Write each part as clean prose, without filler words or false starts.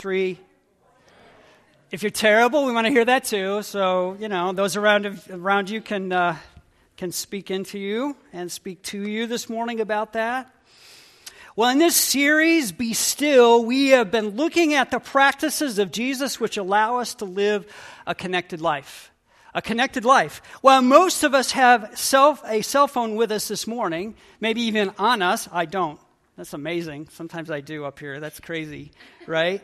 3. If you're terrible, we want to hear that too. So, those around you can speak into you and speak to you this morning about that. Well, in this series, Be Still, we have been looking at the practices of Jesus which allow us to live a connected life. A connected life. Well, most of us have a cell phone with us this morning, maybe even on us. I don't. That's amazing. Sometimes I do up here. That's crazy, right?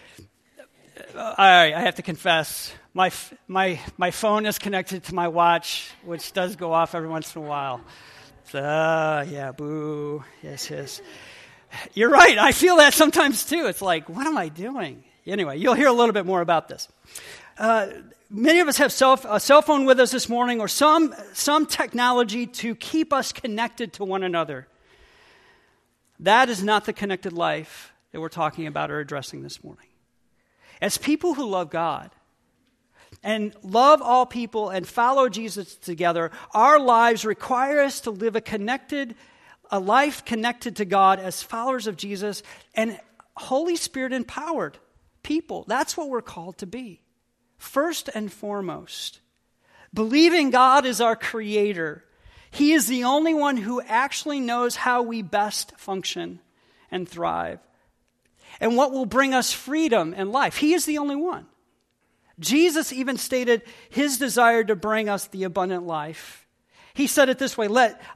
I have to confess, my phone is connected to my watch, which does go off every once in a while. So, yeah, boo. Yes. You're right. I feel that sometimes too. It's like, what am I doing? Anyway, you'll hear a little bit more about this. Many of us have a cell phone with us this morning, or some technology to keep us connected to one another. That is not the connected life that we're talking about or addressing this morning. As people who love God and love all people and follow Jesus together, our lives require us to live a life connected to God as followers of Jesus and Holy Spirit empowered people. That's what we're called to be. First and foremost, believing God is our creator. He is the only one who actually knows how we best function and thrive, and what will bring us freedom and life. He is the only one. Jesus even stated his desire to bring us the abundant life. He said it this way,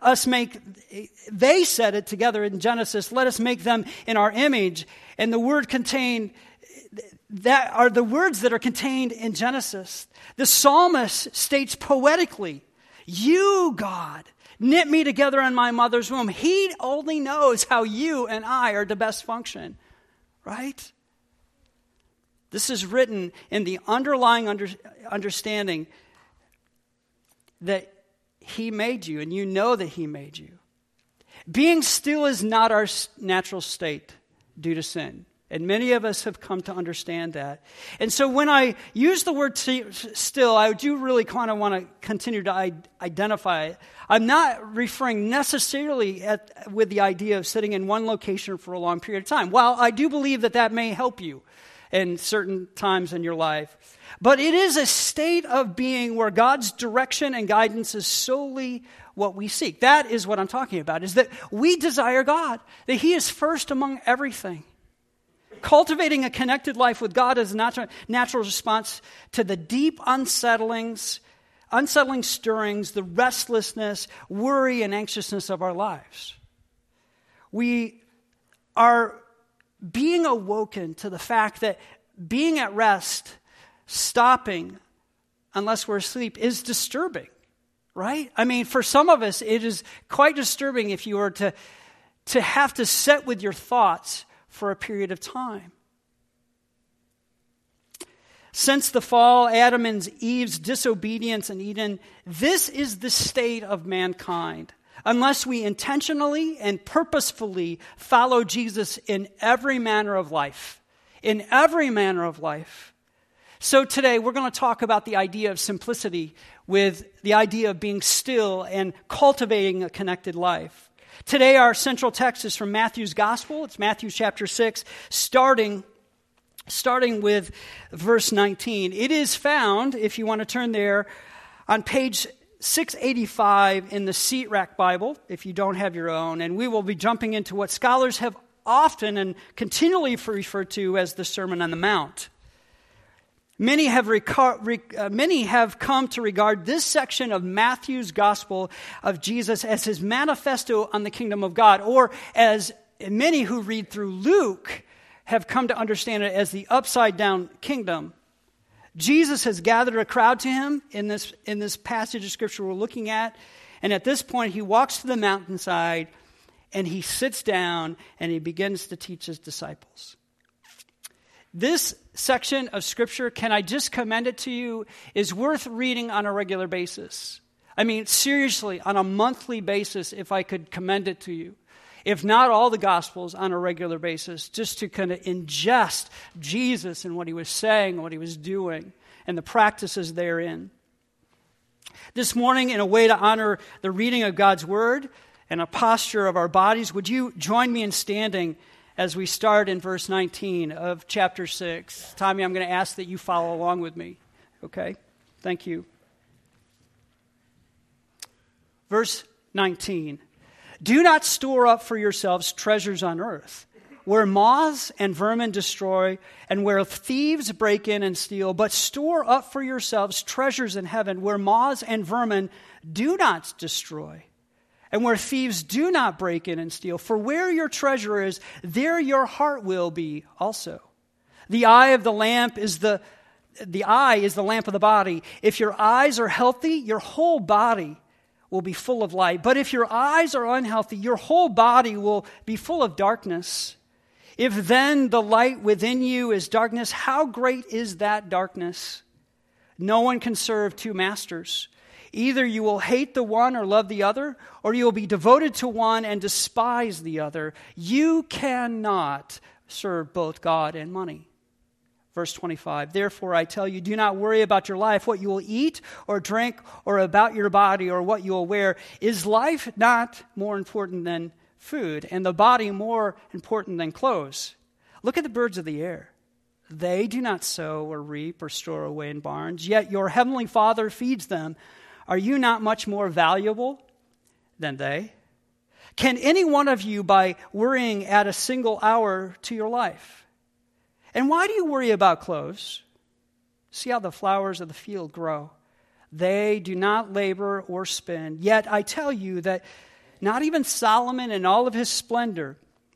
they said it together in Genesis, let us make them in our image. And the word contained, that are the words that are contained in Genesis. The psalmist states poetically, you, God, knit me together in my mother's womb. He only knows how you and I are to best function. Right? This is written in the underlying understanding that he made you, and you know that he made you. Being still is not our natural state due to sin. And many of us have come to understand that. And so when I use the word still, I do really kind of want to continue to identify it. I'm not referring necessarily with the idea of sitting in one location for a long period of time. While I do believe that may help you in certain times in your life. But it is a state of being where God's direction and guidance is solely what we seek. That is what I'm talking about, is that we desire God, that he is first among everything. Cultivating a connected life with God is a natural response to the deep unsettling stirrings, the restlessness, worry, and anxiousness of our lives. We are being awoken to the fact that being at rest, stopping unless we're asleep, is disturbing, right? I mean, for some of us, it is quite disturbing if you were to have to sit with your thoughts for a period of time. Since the fall, Adam and Eve's disobedience in Eden, this is the state of mankind. Unless we intentionally and purposefully follow Jesus in every manner of life. In every manner of life. So today we're going to talk about the idea of simplicity with the idea of being still and cultivating a connected life. Today our central text is from Matthew's Gospel. It's Matthew chapter 6, starting with verse 19. It is found, if you want to turn there, on page 685 in the Seat Rack Bible, if you don't have your own. And we will be jumping into what scholars have often and continually referred to as the Sermon on the Mount. Many have come to regard this section of Matthew's Gospel of Jesus as his manifesto on the kingdom of God, or as many who read through Luke have come to understand it as the upside-down kingdom. Jesus has gathered a crowd to him in this passage of Scripture we're looking at, and at this point he walks to the mountainside and he sits down and he begins to teach his disciples. This section of Scripture, can I just commend it to you, is worth reading on a regular basis. I mean, seriously, on a monthly basis, if I could commend it to you. If not all the Gospels on a regular basis, just to kind of ingest Jesus and what he was saying, what he was doing, and the practices therein. This morning, in a way to honor the reading of God's Word and a posture of our bodies, would you join me in standing as we start in verse 19 of chapter 6. Tommy, I'm going to ask that you follow along with me. Okay? Thank you. Verse 19. Do not store up for yourselves treasures on earth, where moths and vermin destroy, and where thieves break in and steal, but store up for yourselves treasures in heaven, where moths and vermin do not destroy, and where thieves do not break in and steal. For where your treasure is, there your heart will be also. The eye is the lamp of the body. If your eyes are healthy, your whole body will be full of light. But if your eyes are unhealthy, your whole body will be full of darkness. If then the light within you is darkness, how great is that darkness? No one can serve two masters. Either you will hate the one or love the other, or you will be devoted to one and despise the other. You cannot serve both God and money. Verse 25, therefore I tell you, do not worry about your life, what you will eat or drink, or about your body or what you will wear. Is life not more important than food, and the body more important than clothes? Look at the birds of the air. They do not sow or reap or store away in barns, yet your heavenly Father feeds them. Are you not much more valuable than they? Can any one of you, by worrying, add a single hour to your life? And why do you worry about clothes? See how the flowers of the field grow. They do not labor or spin. Yet I tell you that not even Solomon in all of his splendor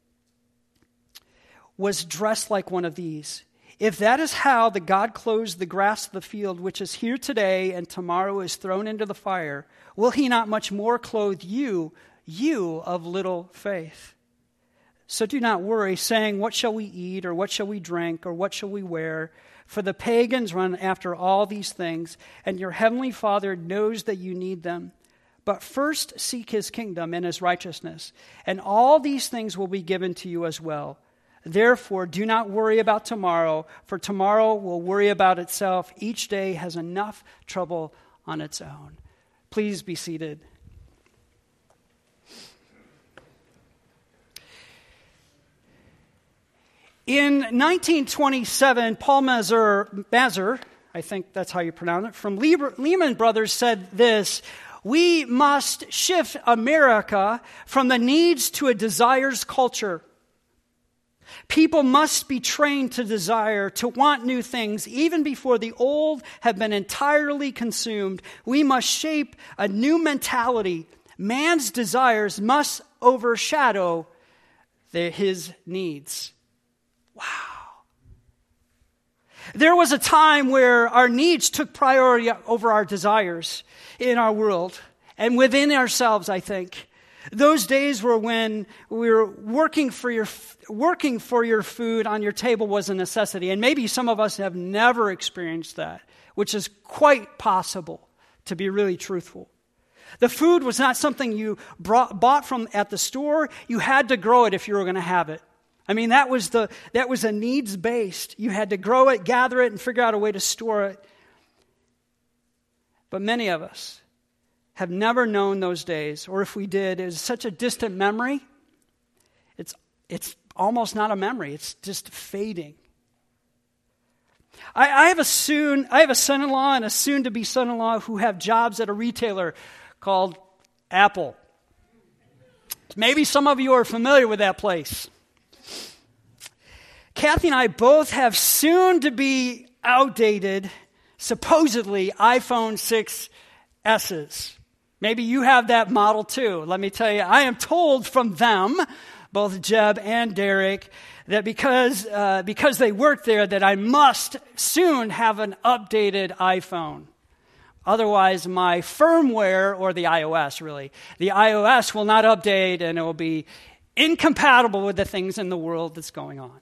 was dressed like one of these. If that is how the God clothes the grass of the field, which is here today and tomorrow is thrown into the fire, will he not much more clothe you of little faith? So do not worry, saying, what shall we eat, or what shall we drink, or what shall we wear? For the pagans run after all these things, and your heavenly Father knows that you need them. But first seek his kingdom and his righteousness, and all these things will be given to you as well. Therefore, do not worry about tomorrow, for tomorrow will worry about itself. Each day has enough trouble on its own. Please be seated. In 1927, Paul Mazur, I think that's how you pronounce it, from Lehman Brothers said this: we must shift America from the needs to a desires culture. People must be trained to desire, to want new things, even before the old have been entirely consumed. We must shape a new mentality. Man's desires must overshadow his needs. Wow. There was a time where our needs took priority over our desires in our world and within ourselves, I think. Those days were when we were working for your food on your table was a necessity. And maybe some of us have never experienced that, which is quite possible, to be really truthful. The food was not something you bought from at the store. You had to grow it if you were going to have it. I mean, that was a needs-based. You had to grow it, gather it, and figure out a way to store it. But many of us have never known those days, or if we did, it was such a distant memory. It's almost not a memory. It's just fading. I have a son-in-law and a soon-to-be son-in-law who have jobs at a retailer called Apple. Maybe some of you are familiar with that place. Kathy and I both have soon-to-be outdated, supposedly iPhone 6S's. Maybe you have that model too. Let me tell you, I am told from them, both Jeb and Derek, that because they work there, that I must soon have an updated iPhone. Otherwise, my firmware, or the iOS really, the iOS will not update and it will be incompatible with the things in the world that's going on.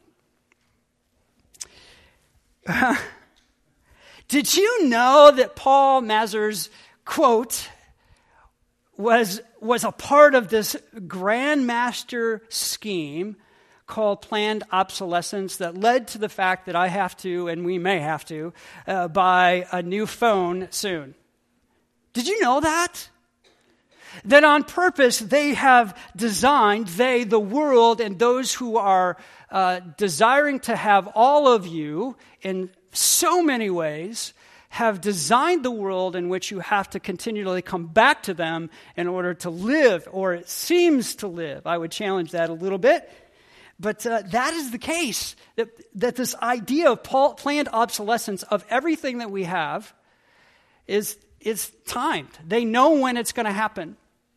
Did you know that Paul Mazur's quote was a part of this grandmaster scheme called planned obsolescence that led to the fact that I have to, and we may have to, buy a new phone soon? Did you know that? That on purpose they have designed, the world, and those who are desiring to have all of you in so many ways, have designed the world in which you have to continually come back to them in order to live, or it seems to live. I would challenge that a little bit. But that is the case, that this idea of planned obsolescence of everything that we have is timed. They know when it's going to happen.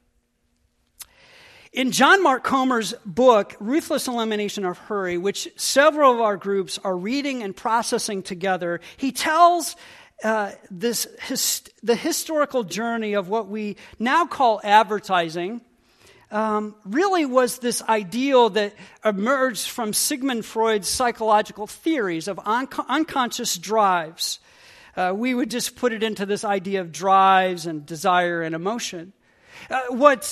In John Mark Comer's book, Ruthless Elimination of Hurry, which several of our groups are reading and processing together, he tells the historical journey of what we now call advertising, really was this ideal that emerged from Sigmund Freud's psychological theories of unconscious drives. We would just put it into this idea of drives and desire and emotion. What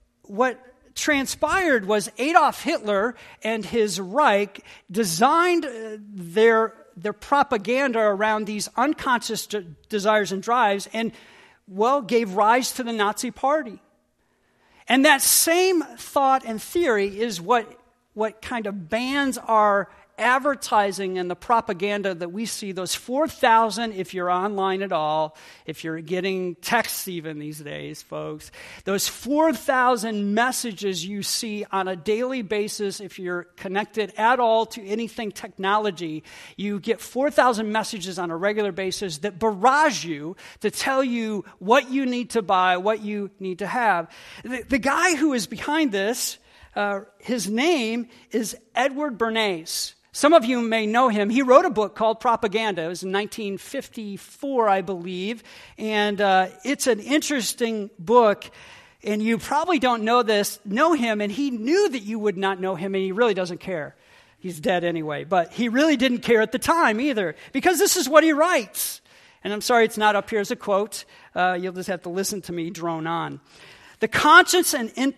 transpired was Adolf Hitler and his Reich designed their propaganda around these unconscious desires and drives and, gave rise to the Nazi Party. And that same thought and theory is what kind of bans our advertising and the propaganda that we see, those 4,000, if you're online at all, if you're getting texts even these days, folks, those 4,000 messages you see on a daily basis, if you're connected at all to anything technology, you get 4,000 messages on a regular basis that barrage you to tell you what you need to buy, what you need to have. The guy who is behind this, his name is Edward Bernays. Some of you may know him. He wrote a book called Propaganda. It was in 1954, I believe. And it's an interesting book. And you probably don't know him. And he knew that you would not know him. And he really doesn't care. He's dead anyway. But he really didn't care at the time either. Because this is what he writes. And I'm sorry it's not up here as a quote. You'll just have to listen to me drone on. The conscious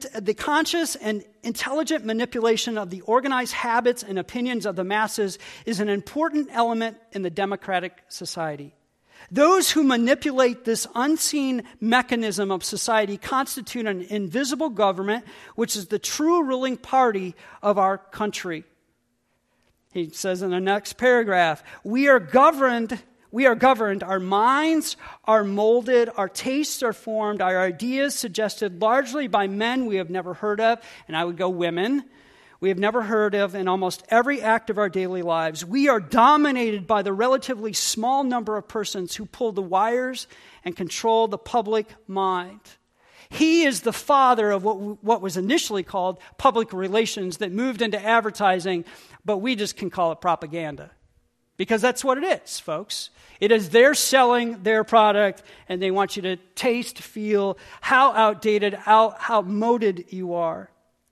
and intelligent manipulation of the organized habits and opinions of the masses is an important element in the democratic society. Those who manipulate this unseen mechanism of society constitute an invisible government, which is the true ruling party of our country. He says in the next paragraph, we are governed, our minds are molded, our tastes are formed, our ideas suggested largely by men we have never heard of, and I would go women, we have never heard of in almost every act of our daily lives. We are dominated by the relatively small number of persons who pull the wires and control the public mind. He is the father of what was initially called public relations that moved into advertising, but we just can call it propaganda. Because that's what it is, folks. It is they're selling their product, and they want you to taste, feel how outdated, how outmoded you are.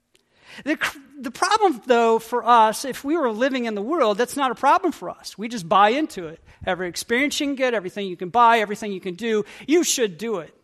The problem, though, for us, if we were living in the world, that's not a problem for us. We just buy into it. Every experience you can get, everything you can buy, everything you can do, you should do it.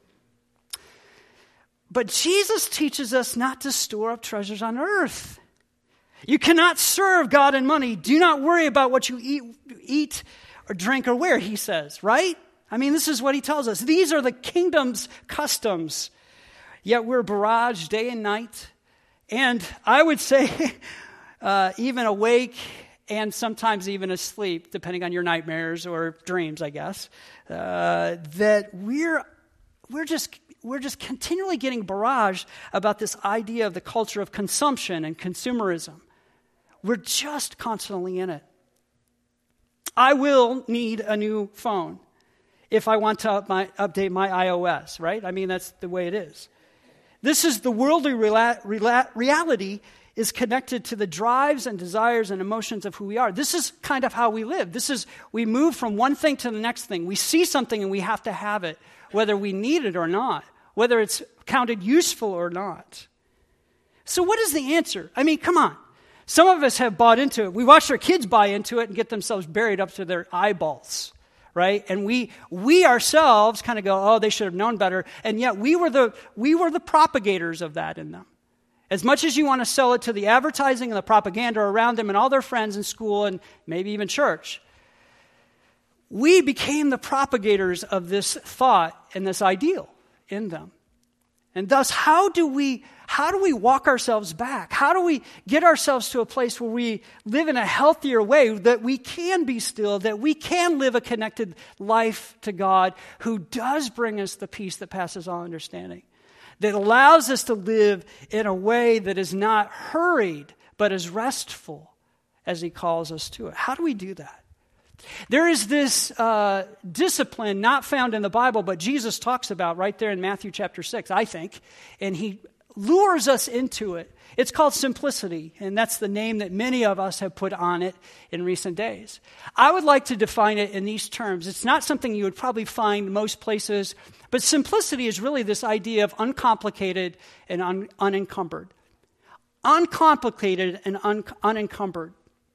But Jesus teaches us not to store up treasures on earth. You cannot serve God and money. Do not worry about what you eat or drink or wear, he says, right? I mean, this is what he tells us. These are the kingdom's customs. Yet we're barraged day and night. And I would say even awake and sometimes even asleep, depending on your nightmares or dreams, I guess, that we're just continually getting barraged about this idea of the culture of consumption and consumerism. We're just constantly in it. I will need a new phone if I want to update my iOS, right? I mean, that's the way it is. This is the worldly reality is connected to the drives and desires and emotions of who we are. This is kind of how we live. We move from one thing to the next thing. We see something and we have to have it, whether we need it or not, whether it's counted useful or not. So what is the answer? I mean, come on. Some of us have bought into it. We watched our kids buy into it and get themselves buried up to their eyeballs, right? And we ourselves kind of go, oh, they should have known better. And yet we were the propagators of that in them. As much as you want to sell it to the advertising and the propaganda around them and all their friends in school and maybe even church, we became the propagators of this thought and this ideal in them. And thus, how do we walk ourselves back? How do we get ourselves to a place where we live in a healthier way, that we can be still, that we can live a connected life to God, who does bring us the peace that passes all understanding, that allows us to live in a way that is not hurried, but is restful as he calls us to it? How do we do that? There is this discipline not found in the Bible, but Jesus talks about right there in Matthew chapter 6, I think, and he lures us into it. It's called simplicity, and that's the name that many of us have put on it in recent days. I would like to define it in these terms. It's not something you would probably find most places, but simplicity is really this idea of uncomplicated and unencumbered. Uncomplicated and unencumbered.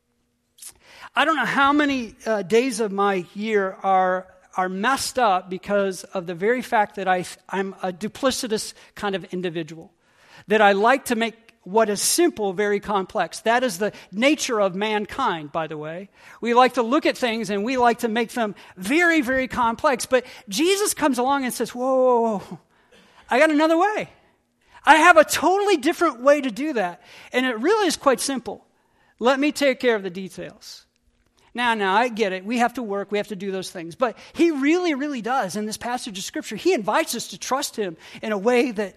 I don't know how many days of my year are messed up because of the very fact that I'm a duplicitous kind of individual, that I like to make what is simple very complex. That is the nature of mankind, by the way. We like to look at things and we like to make them very, very complex. But Jesus comes along and says, whoa, I got another way. I have a totally different way to do that. And it really is quite simple. Let me take care of the details. Now, I get it. We have to work. We have to do those things. But he really, really does. In this passage of Scripture, he invites us to trust him in a way that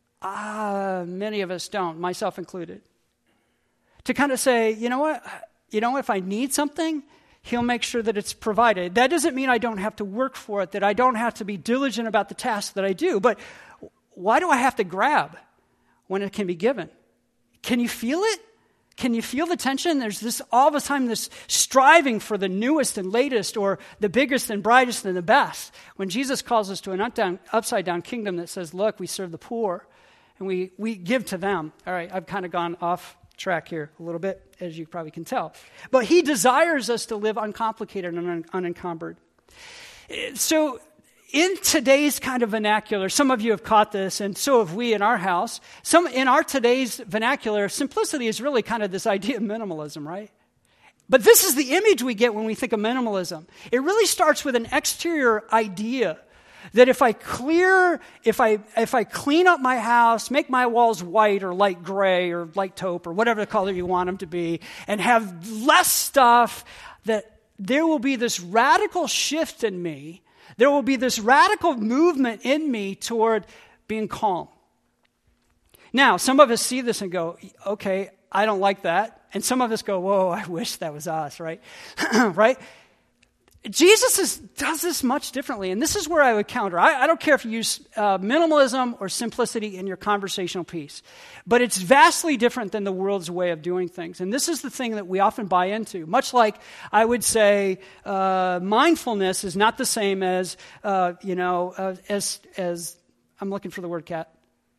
many of us don't, myself included. To kind of say, you know what, if I need something, he'll make sure that it's provided. That doesn't mean I don't have to work for it, that I don't have to be diligent about the task that I do. But why do I have to grab when it can be given? Can you feel it? Can you feel the tension? There's this all the time, this striving for the newest and latest, or the biggest and brightest and the best. When Jesus calls us to an upside-down kingdom that says, look, we serve the poor and we give to them. All right, I've kind of gone off track here a little bit, as you probably can tell. But he desires us to live uncomplicated and unencumbered. So in today's kind of vernacular, some of you have caught this, and so have we in our house. In our today's vernacular, simplicity is really kind of this idea of minimalism, right? But this is the image we get when we think of minimalism. It really starts with an exterior idea that if I clean up my house, make my walls white or light gray or light taupe or whatever color you want them to be, and have less stuff, that there will be this radical shift in me. There will be this radical movement in me toward being calm. Now, some of us see this and go, okay, I don't like that. And some of us go, whoa, I wish that was us, right? Right? Jesus does this much differently, and this is where I would counter. I don't care if you use minimalism or simplicity in your conversational piece, but it's vastly different than the world's way of doing things. And this is the thing that we often buy into. Much like I would say mindfulness is not the same as, as I'm looking for the word, Kat.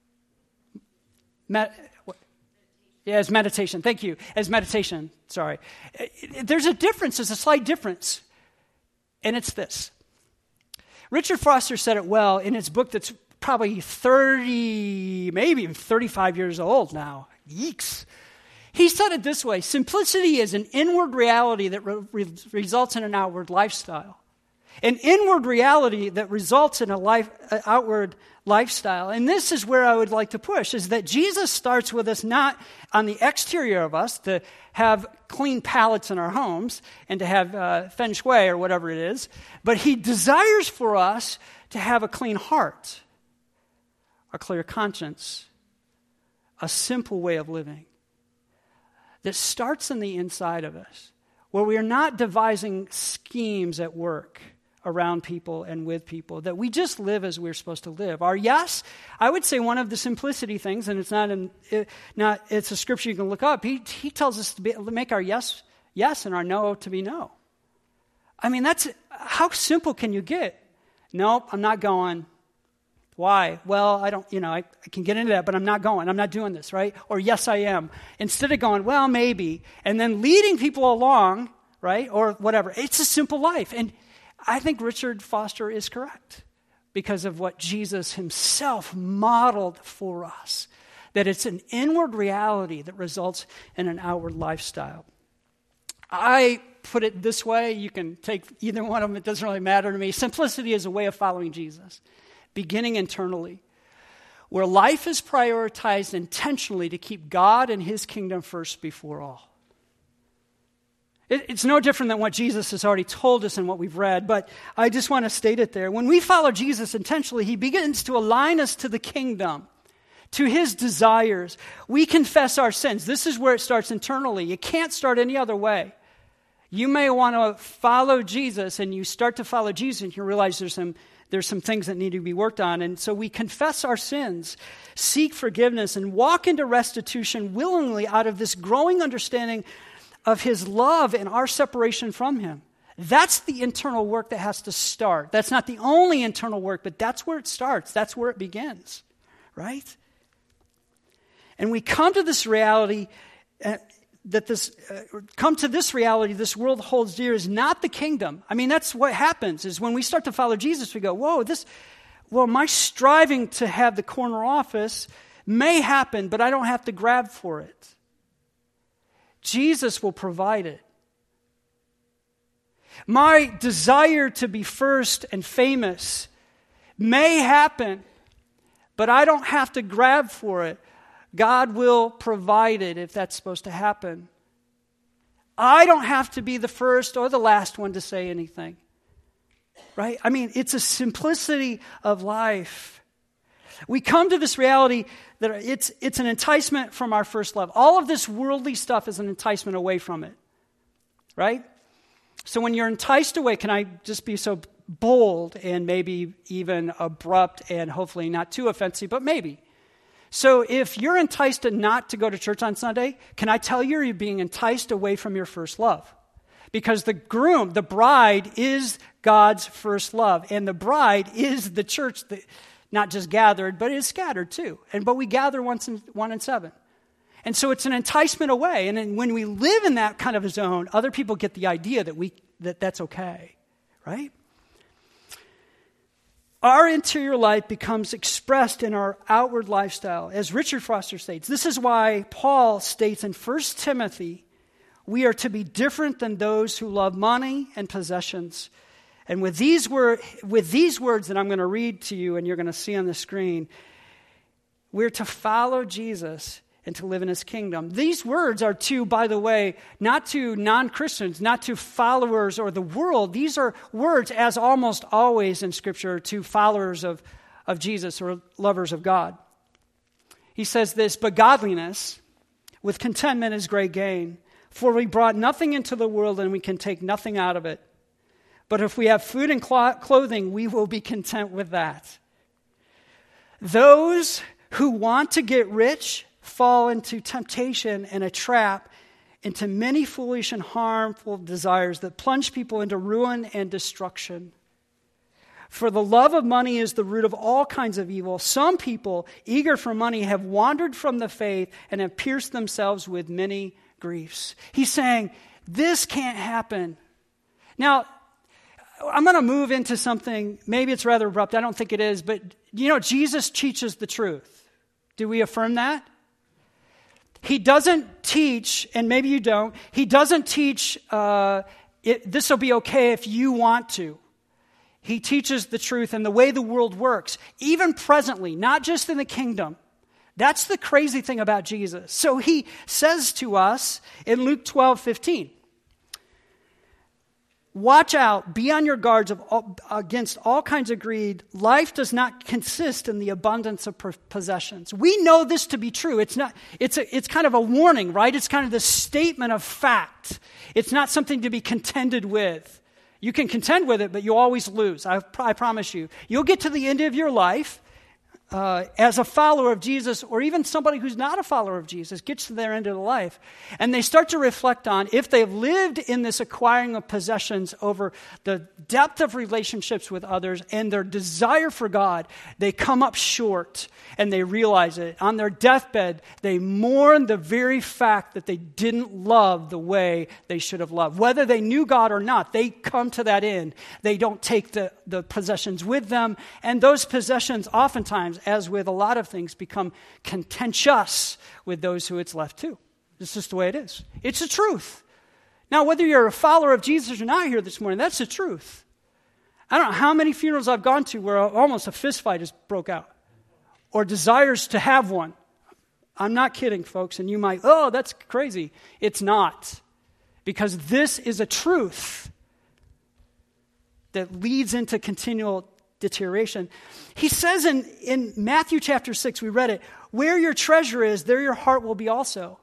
As meditation. Thank you. As meditation. Sorry. There's a difference. There's a slight difference. And it's this. Richard Foster said it well in his book that's probably 30, maybe even 35 years old now. Yeeks. He said it this way: simplicity is an inward reality that results in an outward lifestyle. An inward reality that results in an outward lifestyle. And this is where I would like to push, is that Jesus starts with us not on the exterior of us to have clean palettes in our homes and to have feng shui or whatever it is, but he desires for us to have a clean heart, a clear conscience, a simple way of living that starts in the inside of us, where we are not devising schemes at work around people and with people, that we just live as we're supposed to live. Our yes, I would say one of the simplicity things, and it's a scripture you can look up. He tells us to make our yes, yes, and our no to be no. I mean, that's, how simple can you get? Nope, I'm not going. Why? Well, I don't, I can get into that, but I'm not going. I'm not doing this, right? Or yes, I am. Instead of going, well, maybe, and then leading people along, right? Or whatever. It's a simple life. And I think Richard Foster is correct because of what Jesus himself modeled for us, that it's an inward reality that results in an outward lifestyle. I put it this way. You can take either one of them. It doesn't really matter to me. Simplicity is a way of following Jesus, beginning internally. where life is prioritized intentionally to keep God and his kingdom first before all. It's no different than what Jesus has already told us and what we've read, but I just want to state it there. When we follow Jesus intentionally, he begins to align us to the kingdom, to his desires. We confess our sins. This is where it starts internally. It can't start any other way. You may want to follow Jesus, and you start to follow Jesus, and you realize there's some things that need to be worked on. And so we confess our sins, seek forgiveness, and walk into restitution willingly out of this growing understanding of his love and our separation from him. That's the internal work that has to start. That's not the only internal work, but that's where it starts. That's where it begins, right? And we come to this reality this world holds dear is not the kingdom. I mean, that's what happens is when we start to follow Jesus, we go, my striving to have the corner office may happen, but I don't have to grab for it. Jesus will provide it. My desire to be first and famous may happen, but I don't have to grab for it. God will provide it if that's supposed to happen. I don't have to be the first or the last one to say anything. Right? I mean, it's a simplicity of life. We come to this reality that it's an enticement from our first love. All of this worldly stuff is an enticement away from it. Right? So when you're enticed away, can I just be so bold and maybe even abrupt and hopefully not too offensive, but maybe. So if you're enticed not to go to church on Sunday, can I tell you you're being enticed away from your first love? Because the bride is God's first love. And the bride is the church that not just gathered, but is scattered too. But we gather 1 and 7. And so it's an enticement away. And then when we live in that kind of a zone, other people get the idea that that's okay, right? Our interior life becomes expressed in our outward lifestyle. As Richard Foster states, this is why Paul states in 1 Timothy, we are to be different than those who love money and possessions. And with these words that I'm going to read to you and you're going to see on the screen, we're to follow Jesus and to live in his kingdom. These words are to, by the way, not to non-Christians, not to followers or the world. These are words, as almost always in Scripture, to followers of Jesus or lovers of God. He says this, but godliness with contentment is great gain, for we brought nothing into the world and we can take nothing out of it. But if we have food and clothing, we will be content with that. Those who want to get rich fall into temptation and a trap, into many foolish and harmful desires that plunge people into ruin and destruction. For the love of money is the root of all kinds of evil. Some people, eager for money, have wandered from the faith and have pierced themselves with many griefs. He's saying, this can't happen. Now, I'm going to move into something, maybe it's rather abrupt, I don't think it is, but Jesus teaches the truth. Do we affirm that? He doesn't teach, and maybe you don't, he doesn't teach this will be okay if you want to. He teaches the truth and the way the world works, even presently, not just in the kingdom. That's the crazy thing about Jesus. So he says to us in Luke 12:15, watch out, be on your guards against all kinds of greed. Life does not consist in the abundance of possessions. We know this to be true. It's kind of a warning, right? It's kind of the statement of fact. It's not something to be contended with. You can contend with it, but you always lose. I promise you. You'll get to the end of your life as a follower of Jesus, or even somebody who's not a follower of Jesus gets to their end of the life, and they start to reflect on if they've lived in this acquiring of possessions over the depth of relationships with others and their desire for God, they come up short and they realize it. On their deathbed, they mourn the very fact that they didn't love the way they should have loved. Whether they knew God or not, they come to that end. They don't take the possessions with them, and those possessions oftentimes, as with a lot of things, become contentious with those who it's left to. This is the way it is. It's the truth. Now, whether you're a follower of Jesus or not here this morning, that's the truth. I don't know how many funerals I've gone to where almost a fist fight has broke out or desires to have one. I'm not kidding, folks, and you might, oh, that's crazy. It's not, because this is a truth that leads into continual deterioration. He says in Matthew chapter 6, we read it, where your treasure is, there your heart will be also.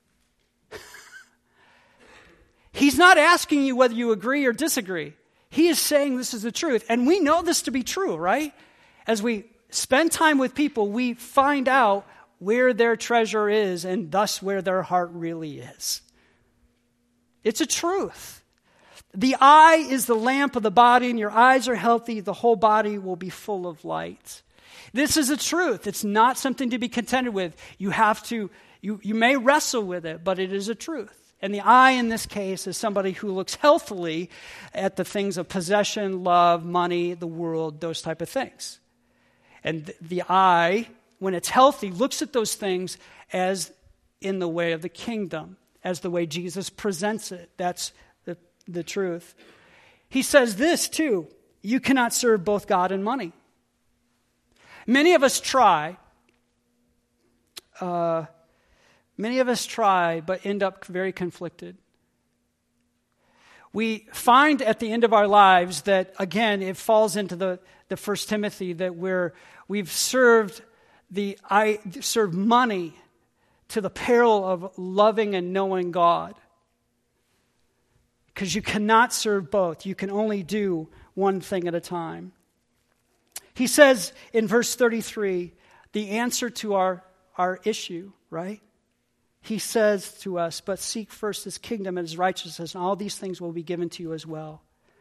He's not asking you whether you agree or disagree. He is saying this is the truth. And we know this to be true, right? As we spend time with people, we find out where their treasure is and thus where their heart really is. It's a truth. The eye is the lamp of the body, and your eyes are healthy, the whole body will be full of light. This is a truth. It's not something to be contended with. You may wrestle with it, but it is a truth. And the eye in this case is somebody who looks healthily at the things of possession, love, money, the world, those type of things. And the eye, when it's healthy, looks at those things as in the way of the kingdom, as the way Jesus presents it. That's the truth. He says this too, you cannot serve both God and money. Many of us try, but end up very conflicted. We find at the end of our lives that, again, it falls into the 1 Timothy that we've served money to the peril of loving and knowing God. Because you cannot serve both. You can only do one thing at a time. He says in verse 33, the answer to our issue, right? He says to us, but seek first his kingdom and his righteousness, and all these things will be given to you as well.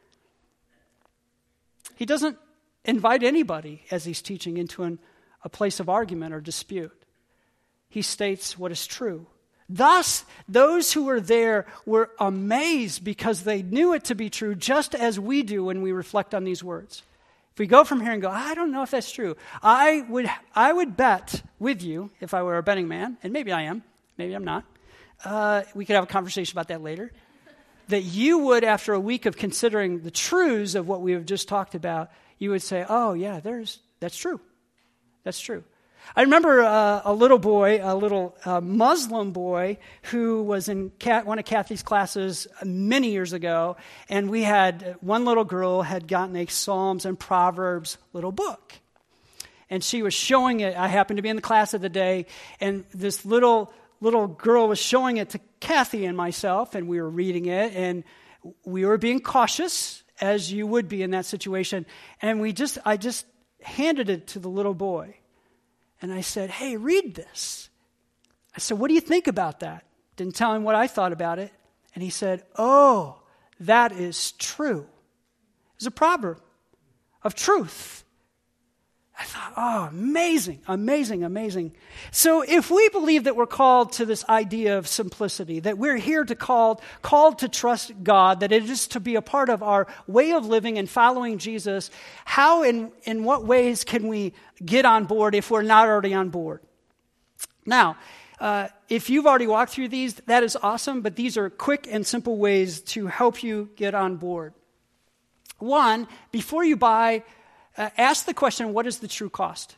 He doesn't invite anybody, as he's teaching, into a place of argument or dispute. He states what is true. Thus, those who were there were amazed because they knew it to be true, just as we do when we reflect on these words. If we go from here and go, I don't know if that's true, I would bet with you, if I were a betting man, and maybe I am, maybe I'm not, we could have a conversation about that later, that you would, after a week of considering the truths of what we have just talked about, you would say, oh yeah, that's true. That's true. I remember a little Muslim boy who was in one of Kathy's classes many years ago, and we had one little girl had gotten a Psalms and Proverbs little book. And she was showing it. I happened to be in the class of the day, and this little girl was showing it to Kathy and myself, and we were reading it, and we were being cautious, as you would be in that situation. And I just handed it to the little boy. And I said, hey, read this. I said, what do you think about that? Didn't tell him what I thought about it. And he said, oh, that is true. It's a proverb of truth. I thought, oh, amazing, amazing, amazing. So if we believe that we're called to this idea of simplicity, that we're here to called to trust God, that it is to be a part of our way of living and following Jesus, how in what ways can we get on board if we're not already on board? Now, if you've already walked through these, that is awesome, but these are quick and simple ways to help you get on board. One, before you buy, ask the question, what is the true cost?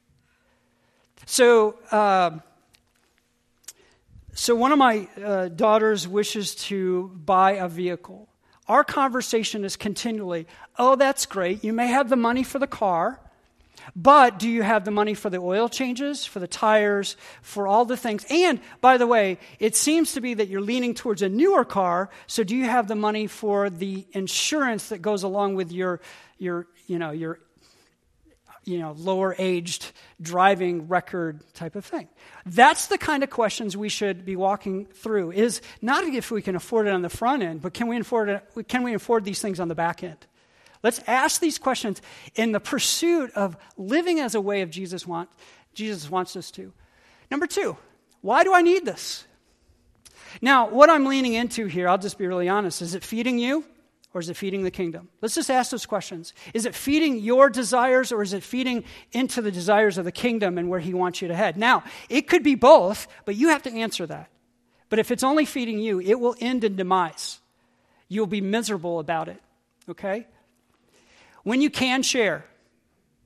So one of my daughters wishes to buy a vehicle. Our conversation is continually, oh, that's great. You may have the money for the car, but do you have the money for the oil changes, for the tires, for all the things? And, by the way, it seems to be that you're leaning towards a newer car, so do you have the money for the insurance that goes along with your lower aged driving record type of thing? That's the kind of questions we should be walking through, is not if we can afford it on the front end, but can we afford these things on the back end? Let's ask these questions in the pursuit of living as a way of Jesus wants us to. Number 2, why do I need this? Now, what I'm leaning into here, I'll just be really honest, is it feeding you or is it feeding the kingdom? Let's just ask those questions. Is it feeding your desires or is it feeding into the desires of the kingdom and where he wants you to head? Now, it could be both, but you have to answer that. But if it's only feeding you, it will end in demise. You'll be miserable about it, okay? When you can share,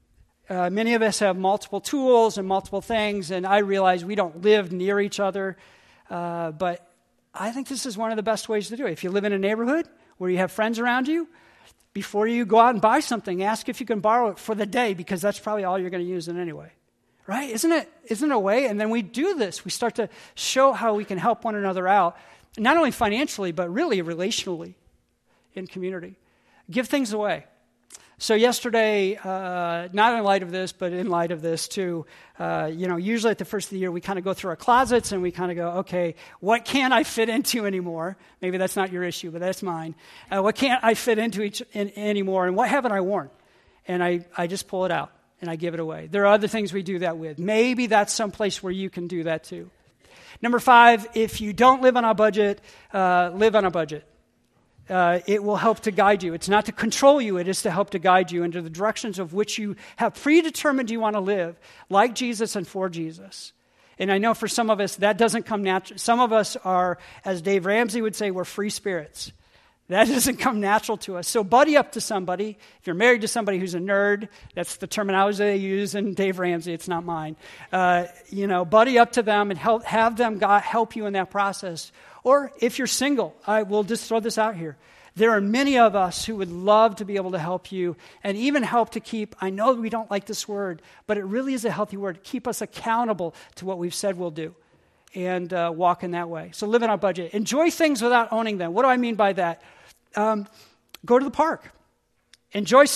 Many of us have multiple tools and multiple things, and I realize we don't live near each other, but I think this is one of the best ways to do it. If you live in a neighborhood where you have friends around you, before you go out and buy something, ask if you can borrow it for the day, because that's probably all you're going to use it anyway. Right? Isn't it a way? And then we do this. We start to show how we can help one another out, not only financially, but really relationally in community. Give things away. So yesterday, not in light of this, but in light of this too, usually at the first of the year, we kind of go through our closets and we kind of go, okay, what can't I fit into anymore? Maybe that's not your issue, but that's mine. What can't I fit into anymore? And what haven't I worn? And I just pull it out and I give it away. There are other things we do that with. Maybe that's someplace where you can do that too. Number 5, if you don't live on a budget, live on a budget. It will help to guide you. It's not to control you. It is to help to guide you into the directions of which you have predetermined you want to live, like Jesus and for Jesus. And I know for some of us, that doesn't come natural. Some of us are, as Dave Ramsey would say, we're free spirits. That doesn't come natural to us. So buddy up to somebody. If you're married to somebody who's a nerd, that's the terminology they use in Dave Ramsey. It's not mine. Buddy up to them and have them help you in that process. Or if you're single, I will just throw this out here. There are many of us who would love to be able to help you and even help to keep, I know we don't like this word, but it really is a healthy word, keep us accountable to what we've said we'll do and walk in that way. So live on a budget. Enjoy things without owning them. What do I mean by that? Go to the park. Enjoy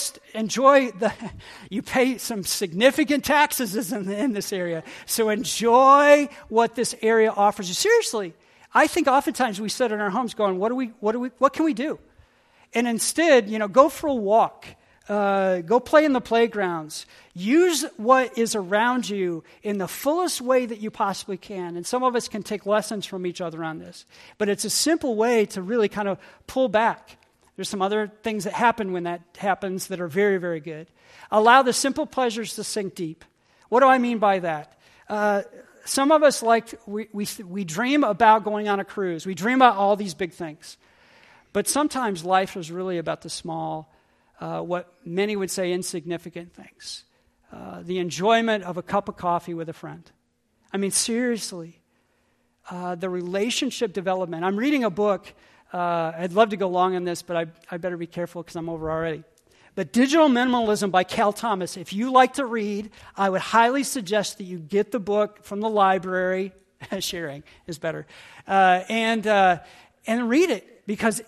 you pay some significant taxes in this area. So enjoy what this area offers you. Seriously. I think oftentimes we sit in our homes going, what can we do? And instead, go for a walk. Go play in the playgrounds. Use what is around you in the fullest way that you possibly can. And some of us can take lessons from each other on this. But it's a simple way to really kind of pull back. There's some other things that happen when that happens that are very, very good. Allow the simple pleasures to sink deep. What do I mean by that? Some of us we dream about going on a cruise. We dream about all these big things. But sometimes life is really about the small, what many would say insignificant things. The enjoyment of a cup of coffee with a friend. I mean, seriously. The relationship development. I'm reading a book. I'd love to go long on this, but I better be careful because I'm over already. But Digital Minimalism by Cal Thomas. If you like to read, I would highly suggest that you get the book from the library. Sharing is better. And read it because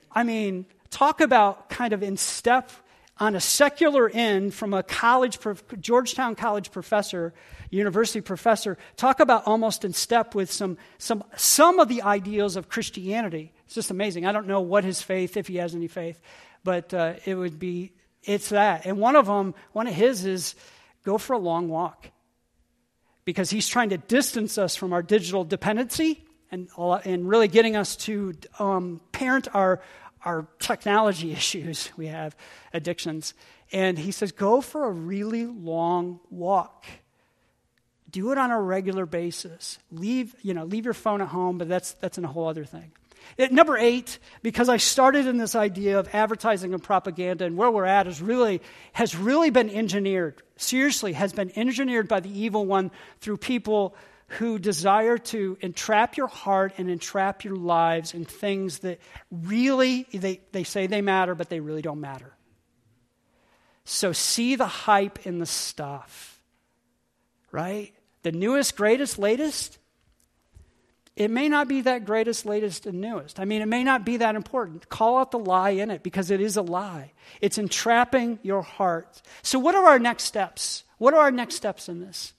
talk about kind of in step on a secular end from a Georgetown College professor, university professor, talk about almost in step with some of the ideals of Christianity. It's just amazing. I don't know what his faith, if he has any faith, but it's that. And one of his is go for a long walk. Because he's trying to distance us from our digital dependency and really getting us to parent our technology issues. We have addictions. And he says, go for a really long walk. Do it on a regular basis. Leave your phone at home, but that's a whole other thing. At number 8, because I started in this idea of advertising and propaganda, and where we're at has really been engineered. Seriously, has been engineered by the evil one through people who desire to entrap your heart and entrap your lives in things that really, they say they matter, but they really don't matter. So see the hype in the stuff, right? The newest, greatest, latest, it may not be that greatest, latest, and newest. It may not be that important. Call out the lie in it because it is a lie. It's entrapping your heart. So what are our next steps? What are our next steps in this?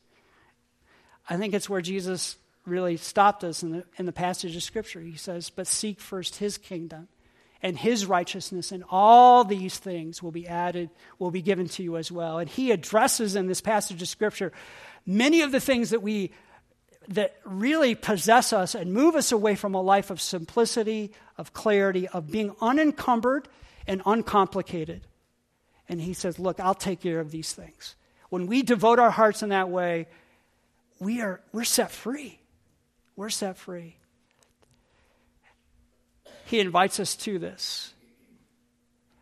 I think it's where Jesus really stopped us in the passage of Scripture. He says, but seek first his kingdom and his righteousness, and all these things will be added, will be given to you as well. And he addresses in this passage of Scripture many of the things that really possess us and move us away from a life of simplicity, of clarity, of being unencumbered and uncomplicated. And he says, look, I'll take care of these things. When we devote our hearts in that way, we're set free. We're set free. He invites us to this.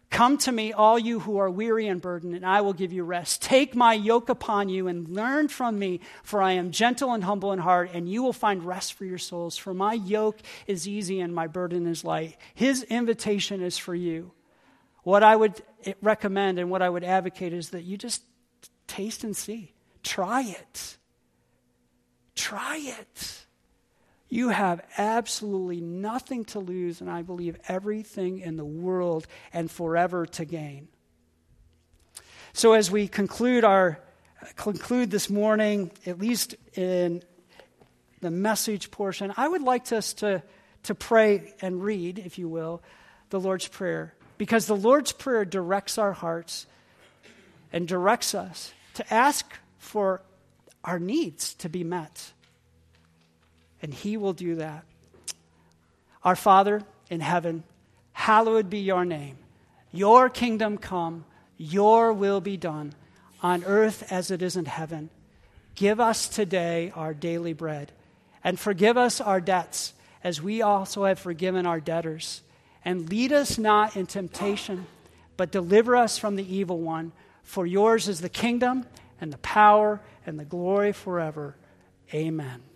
Come to me, all you who are weary and burdened, and I will give you rest. Take my yoke upon you and learn from me, for I am gentle and humble in heart, and you will find rest for your souls. For my yoke is easy and my burden is light. His invitation is for you. What I would recommend and what I would advocate is that you just taste and see. Try it. Try it. You have absolutely nothing to lose, and I believe everything in the world and forever to gain. So as we conclude this morning, at least in the message portion, I would like us to pray and read, if you will, the Lord's Prayer. Because the Lord's Prayer directs our hearts and directs us to ask for our needs to be met. And he will do that. Our Father in heaven, hallowed be your name. Your kingdom come, your will be done, on earth as it is in heaven. Give us today our daily bread, and forgive us our debts, as we also have forgiven our debtors. And lead us not in temptation, but deliver us from the evil one. For yours is the kingdom, and the power, and the glory forever. Amen.